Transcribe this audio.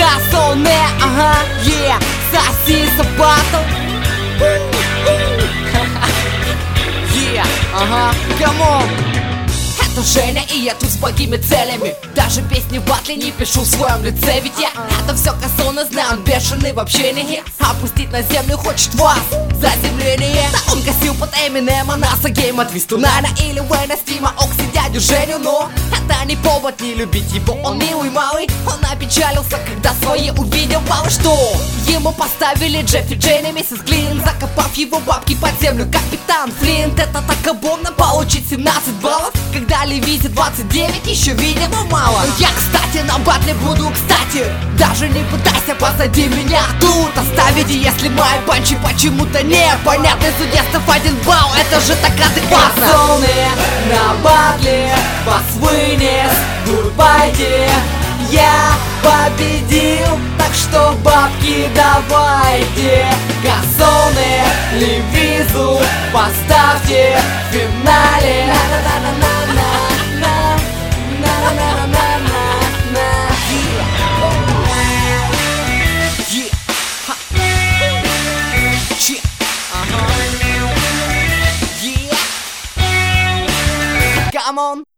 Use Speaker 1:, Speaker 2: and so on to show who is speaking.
Speaker 1: Газоны, ага, сосиса батл. Ага, камон. Это Женя, и я тут с благими целями. Даже песни в батле не пишу в своем лице. Ведь я это все косоны знаю, он бешеный в общении. Опустить на землю хочет вас заземление. Да он косил под Эминема, НАСА, Гейма, Твистунайна или Уэйна, Стима, Окси, дядю Женю. Но это не повод не любить его, он милый малый. Он опечалился, когда свои увидел баллы. Что ему поставили Джеффи, Джейн и миссис Глин, закопав его бабки под землю, капитан Флинт. Это так обомно получить 17 баллов, когда Левизе 29, еще видимо мало. Я, кстати, на батле буду, кстати. Даже не пытайся позади меня тут оставить. И если мои панчи почему-то непонятны, судьяств 1 балл, это же так адекватно. Пацаны на батле вас вынес, дурбайте. Я победил, так что бабки давайте. Газоны, Левизу поставьте в финале. Come on.